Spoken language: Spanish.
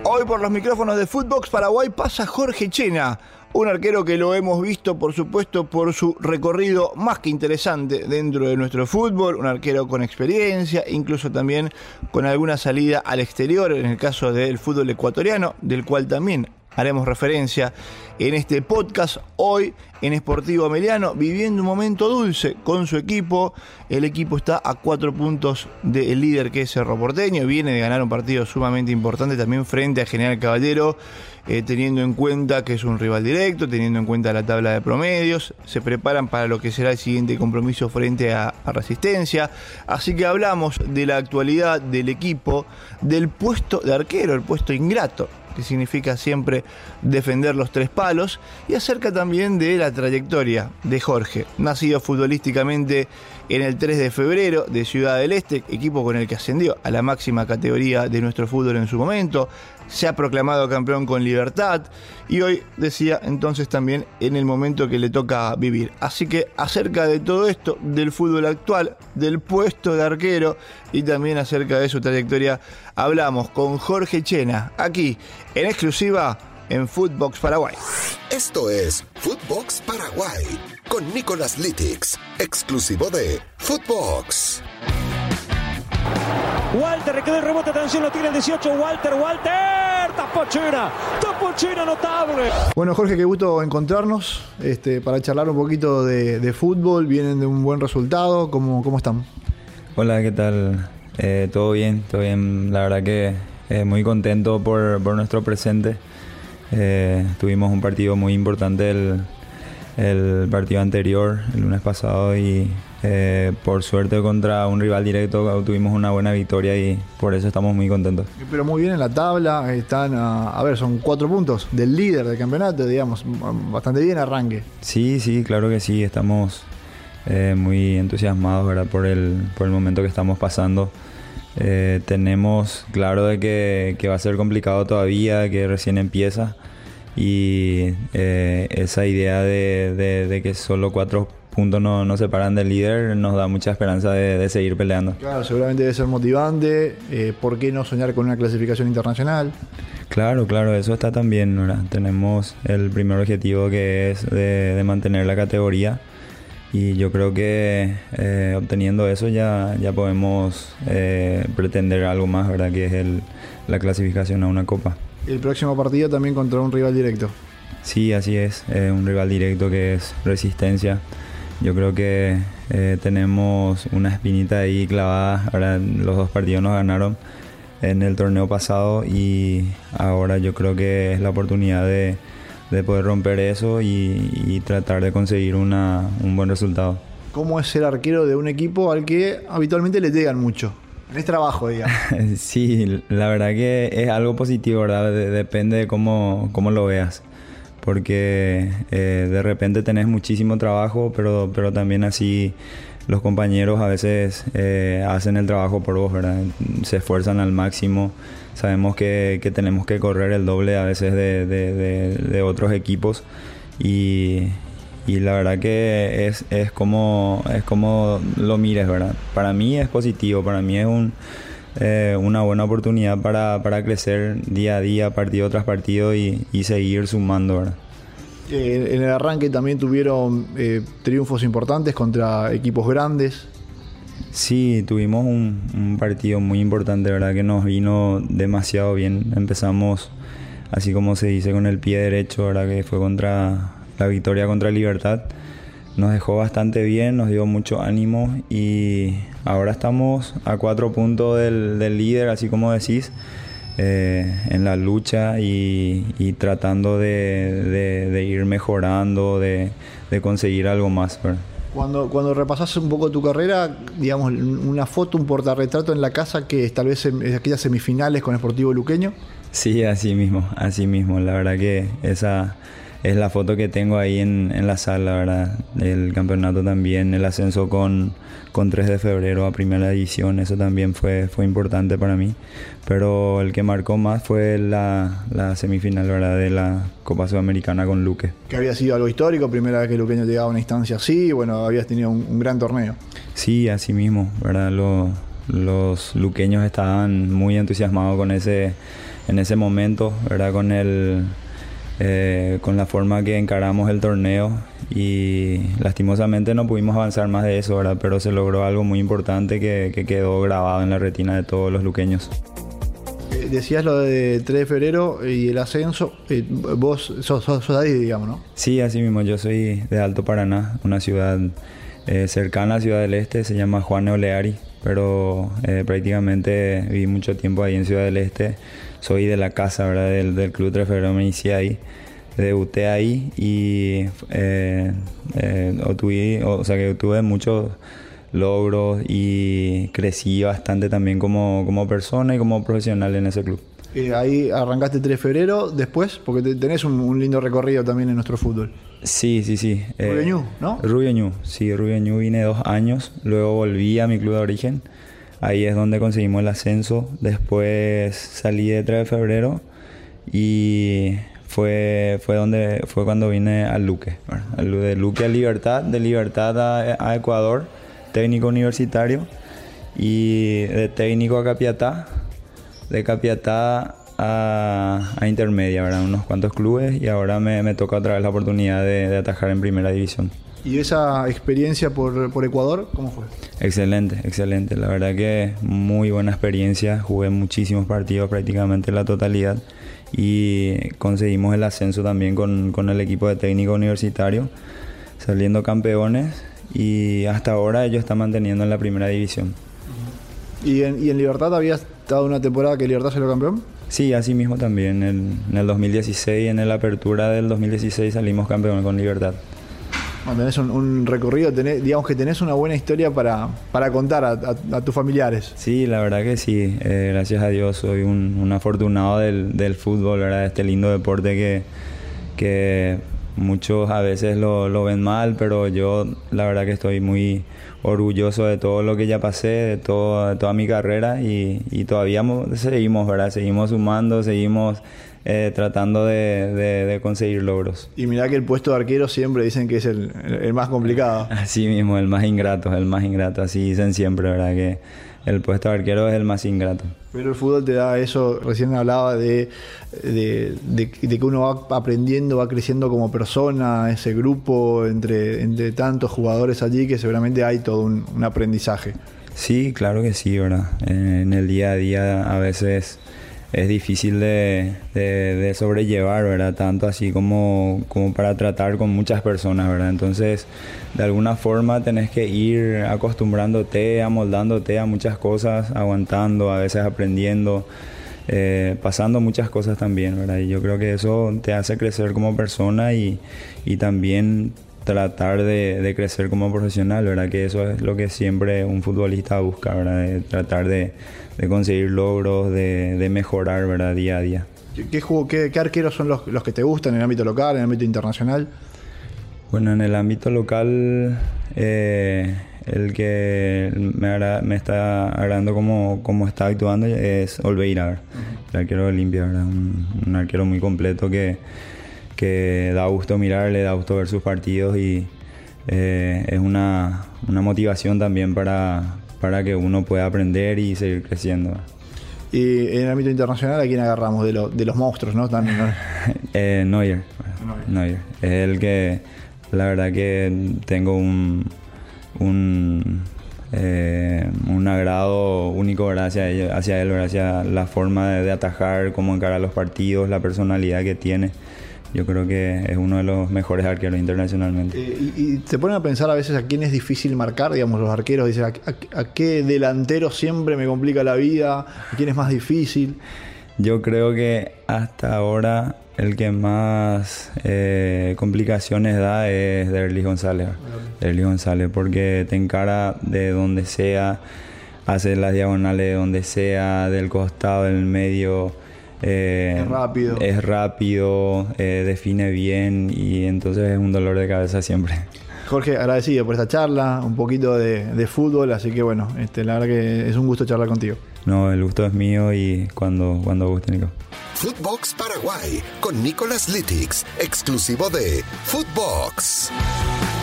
Hoy por los micrófonos de Footbox Paraguay pasa Jorge Chena, un arquero que lo hemos visto, por supuesto, por su recorrido más que interesante dentro de nuestro fútbol, un arquero con experiencia, incluso también con alguna salida al exterior, en el caso del fútbol ecuatoriano, del cual también haremos referencia en este podcast. Hoy en Sportivo Meliano, viviendo un momento dulce con su equipo. El equipo está a 4 puntos del líder, que es Cerro Porteño. Viene de ganar un partido sumamente importante también frente a General Caballero, teniendo en cuenta que es un rival directo, teniendo en cuenta la tabla de promedios. Se preparan para lo que será el siguiente compromiso frente a Resistencia. Así que hablamos de la actualidad del equipo, del puesto de arquero, el puesto ingrato, que significa siempre defender los 3 palos, y acerca también de la trayectoria de Jorge, nacido futbolísticamente en el 3 de febrero de Ciudad del Este, equipo con el que ascendió a la máxima categoría de nuestro fútbol en su momento. Se ha proclamado campeón con Libertad y hoy decía entonces también en el momento que le toca vivir. Así que acerca de todo esto, del fútbol actual, del puesto de arquero y también acerca de su trayectoria, hablamos con Jorge Chena, aquí en exclusiva en Footbox Paraguay. Esto es Footbox Paraguay con Nicolás Litix, exclusivo de Footbox. Walter, quedó el rebote, atención, lo tiene el 18, Walter, tapó Chena, notable. Bueno, Jorge, qué gusto encontrarnos para charlar un poquito de fútbol. Vienen de un buen resultado, ¿cómo están? Hola, ¿qué tal? Todo bien, la verdad que muy contento por nuestro presente. Tuvimos un partido muy importante el partido anterior, el lunes pasado, y por suerte contra un rival directo tuvimos una buena victoria y por eso estamos muy contentos. Pero muy bien en la tabla, están son 4 puntos del líder del campeonato, digamos, bastante bien arranque. Sí, claro que sí, estamos muy entusiasmados, ¿verdad? por el momento que estamos pasando. Tenemos claro de que va a ser complicado todavía, que recién empieza, y esa idea de que solo 4 puntos nos separan del líder nos da mucha esperanza de seguir peleando. Claro, seguramente debe ser motivante. ¿Por qué no soñar con una clasificación internacional? Claro, eso está también, ¿verdad? Tenemos el primer objetivo, que es de mantener la categoría, y yo creo que obteniendo eso ya podemos pretender algo más, ¿verdad? Que es la clasificación a una copa. El próximo partido también contra un rival directo. Sí, así es, un rival directo que es Resistencia. Yo creo que tenemos una espinita ahí clavada. Ahora los 2 partidos nos ganaron en el torneo pasado y ahora yo creo que es la oportunidad de poder romper eso y tratar de conseguir un buen resultado. ¿Cómo es ser arquero de un equipo al que habitualmente le llegan mucho? Es trabajo, digamos. Sí, la verdad que es algo positivo, ¿verdad? Depende de cómo lo veas. Porque de repente tenés muchísimo trabajo, pero también así los compañeros a veces hacen el trabajo por vos, ¿verdad? Se esfuerzan al máximo. Sabemos que tenemos que correr el doble a veces de otros equipos, y la verdad que es como lo mires, ¿verdad? Para mí es positivo, para mí es una buena oportunidad para crecer día a día, partido tras partido, y seguir sumando, ¿verdad? En el arranque también tuvieron triunfos importantes contra equipos grandes. Sí, tuvimos un partido muy importante, ¿verdad? Que nos vino demasiado bien. Empezamos, así como se dice, con el pie derecho, ¿verdad? Que fue la victoria contra Libertad. Nos dejó bastante bien, nos dio mucho ánimo, y ahora estamos a 4 puntos del líder, así como decís, en la lucha y tratando de ir mejorando, de conseguir algo más, ¿verdad? Cuando repasás un poco tu carrera, digamos, una foto, un portarretrato en la casa, que es tal vez en aquellas semifinales con Sportivo Luqueño. Sí, así mismo. La verdad que esa es la foto que tengo ahí en la sala, ¿verdad? El campeonato también, el ascenso con 3 de febrero a primera división, eso también fue importante para mí. Pero el que marcó más fue la semifinal, ¿verdad? De la Copa Sudamericana con Luque. Que había sido algo histórico, primera vez que Luqueño llegaba a una instancia así, bueno, habías tenido un gran torneo. Sí, así mismo, ¿verdad? Los luqueños estaban muy entusiasmados con ese en ese momento, ¿verdad? Con la forma que encaramos el torneo, y lastimosamente no pudimos avanzar más de eso, ¿verdad? Pero se logró algo muy importante que quedó grabado en la retina de todos los luqueños. Decías lo de 3 de febrero y el ascenso. Vos sos de ahí, digamos, ¿no? Sí, así mismo. Yo soy de Alto Paraná, una ciudad cercana a Ciudad del Este, se llama Juan Oleari, pero prácticamente viví mucho tiempo ahí en Ciudad del Este. Soy de la casa, ¿verdad? Del Club 3 de febrero, me inicié ahí. Debuté ahí y tuve muchos logros y crecí bastante también como persona y como profesional en ese club. Ahí arrancaste 3 de febrero, después, porque tenés un lindo recorrido también en nuestro fútbol. Sí. Rubio Ñu, ¿no? Rubio Ñu, sí, Rubio Ñu vine 2 años, luego volví a mi club de origen, ahí es donde conseguimos el ascenso, después salí de 3 de febrero y fue cuando vine al Luque, de Luque a Libertad, de Libertad a Ecuador, técnico universitario, y de técnico a Capiatá, de Capiatá a intermedia, ¿verdad? Unos cuantos clubes, y ahora me toca otra vez la oportunidad de atajar en primera división. ¿Y esa experiencia por Ecuador, cómo fue? Excelente, la verdad que muy buena experiencia, jugué muchísimos partidos, prácticamente la totalidad, y conseguimos el ascenso también con el equipo de técnico universitario, saliendo campeones, y hasta ahora ellos están manteniendo en la primera división. ¿Y en Libertad habías estado una temporada que Libertad salió campeón? Sí, así mismo también. En el 2016, en la apertura del 2016 salimos campeones con Libertad. Bueno, tenés un recorrido, digamos que tenés una buena historia para contar a tus familiares. Sí, la verdad que sí. Gracias a Dios soy un afortunado del fútbol, ¿verdad? Este lindo deporte que muchos a veces lo ven mal, pero yo la verdad que estoy muy orgulloso de todo lo que ya pasé, de toda mi carrera, y todavía seguimos, ¿verdad? Seguimos sumando, seguimos tratando de conseguir logros. Y mirá que el puesto de arquero siempre dicen que es el más complicado. Así mismo, el más ingrato, así dicen siempre, ¿verdad? Que el puesto de arquero es el más ingrato. Pero el fútbol te da eso, recién hablaba de que uno va aprendiendo, va creciendo como persona, ese grupo entre tantos jugadores allí, que seguramente hay todo un aprendizaje. Sí, claro que sí, ¿verdad? En el día a día a veces es difícil de sobrellevar, ¿verdad? Tanto así como para tratar con muchas personas, ¿verdad? Entonces, de alguna forma tenés que ir acostumbrándote, amoldándote a muchas cosas, aguantando, a veces aprendiendo, pasando muchas cosas también, ¿verdad? Y yo creo que eso te hace crecer como persona y también tratar de crecer como profesional, ¿verdad? Que eso es lo que siempre un futbolista busca, ¿verdad? De tratar de conseguir logros, de mejorar, ¿verdad? Día a día. ¿Qué arqueros son los que te gustan en el ámbito local, en el ámbito internacional? Bueno, en el ámbito local, el que me está agradando como está actuando es Olveira, el arquero de Olimpia, ¿verdad? Un arquero muy completo que da gusto mirarle, da gusto ver sus partidos, y es una motivación también para que uno pueda aprender y seguir creciendo. Y en el ámbito internacional, ¿a quién agarramos de los monstruos, no? Neuer. Es el que, la verdad que tengo un agrado único, ¿verdad? hacia él, ¿verdad? Hacia la forma de atajar, cómo encarar los partidos, la personalidad que tiene. Yo creo que es uno de los mejores arqueros internacionalmente. Y te ponen a pensar a veces a quién es difícil marcar, digamos, los arqueros. Dicen, ¿a qué delantero siempre me complica la vida? ¿A quién es más difícil? Yo creo que hasta ahora el que más complicaciones da es Derlis González. Derlis González, porque te encara de donde sea, hace las diagonales de donde sea, del costado, del medio. Es rápido, define bien, y entonces es un dolor de cabeza siempre. Jorge, agradecido por esta charla, un poquito de fútbol, así que bueno, la verdad que es un gusto charlar contigo. No, el gusto es mío, y cuando guste, Nico. Footbox Paraguay con Nicolas Litix, exclusivo de Footbox.